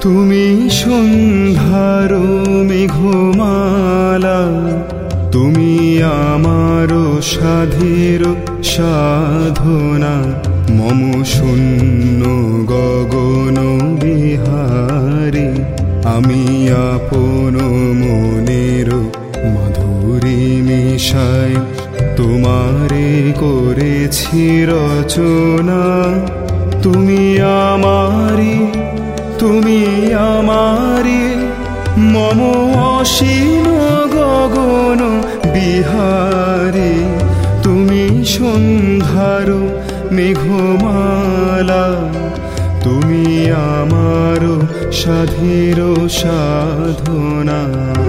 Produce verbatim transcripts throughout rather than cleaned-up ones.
তুমি সন্ধ্যার মেঘমালা, তুমি আমার সাধের সাধনা। মম শূন্য গগন বিহারী, আমি আপন মনের মাধুরী মিশায় তোমারে করেছি রচনা। তুমি আমারি, তুমি আমারি, মম অসীম গগন বিহারী। তুমি সন্ধ্যার মেঘমালা, তুমি আমার সাধের সাধনা।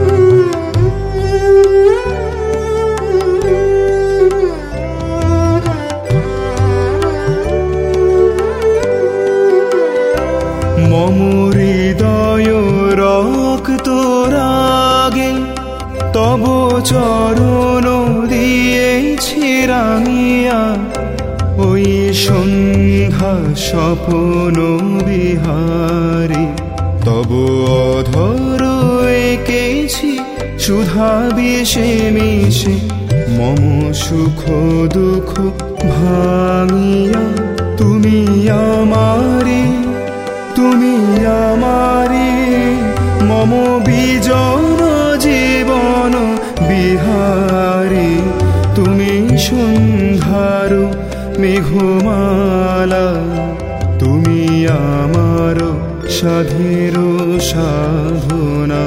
মম হৃদয় রক্ত রাগে তব চরণ দিয়েছি রাঙিয়া। ওই সন্ধ্যা স্বপ্ন বিহারী, তব অধর এঁকেছি সুধা বিষে মিশে। মম সুখ দুঃখ ভাঙিয়া, তুমি আমারি, তুমি আমারি, মম বিজন জীবন বিহারী। তুমি সন্ধ্যার মেঘমালা, তুমি আমার সাধের সাধনা।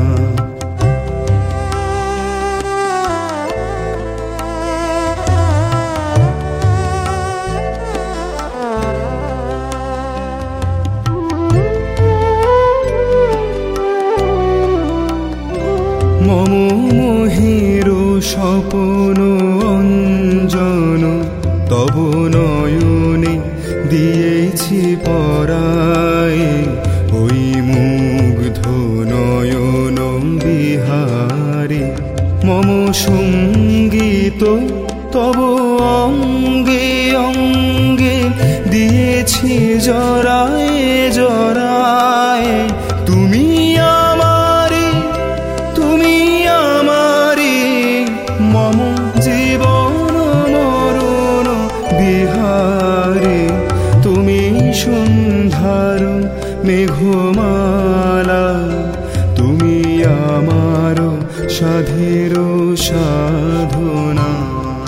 মম মোহের স্বপন অঞ্জন, তব নয়নে দিয়েছি পরায়। ওই মুগ্ধ নয়ন বিহারী, মম সঙ্গীত তব অঙ্গে অঙ্গে দিয়েছি জরায় জরায়। তুমি আমারি, তুমি আমারি, মম জীবন মরণ বিহারী। তুমি সন্ধ্যার মেঘমালা, তুমি আমার সাধের সাধনা।